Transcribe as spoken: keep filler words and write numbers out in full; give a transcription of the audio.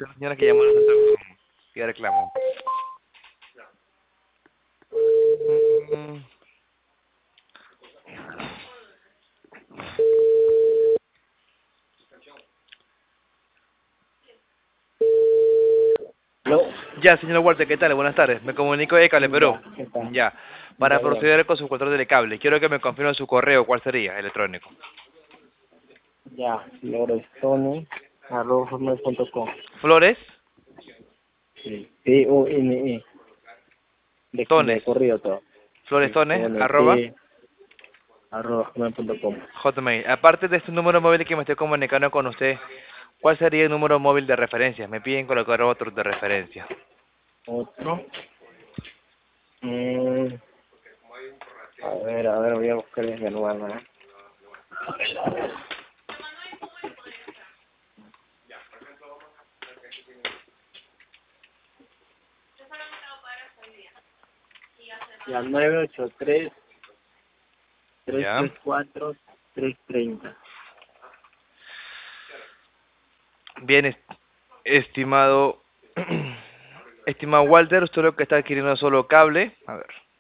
Una señora que llamó al centro con pide reclamo. Mm, No, Ya, señor Walter, ¿qué tal? Buenas tardes. Me comunico de Cable Perú. ya, ¿qué tal? Ya. Para Ya, bien. proceder con su control del cable, quiero que me confirme su correo. ¿Cuál sería? Electrónico. Ya, Lorestone, arroba hotmail punto com. Flores, Sí, T O N E, de, Tones. de corrido todo. Flores Sí, Tones, Tone, arroba, T, arroba hotmail punto com. Hotmail. Aparte de este número móvil que me estoy comunicando con usted, ¿cuál sería el número móvil de referencia? Me piden colocar otro de referencia. Otro. Mm, a ver, a ver, voy a buscar de nuevo, ¿eh? Ya, nueve ocho tres, tres Ya. tres cuatro, tres treinta. Bien, est- estimado, estimado Walter, usted lo que está adquiriendo es solo cable. A ver.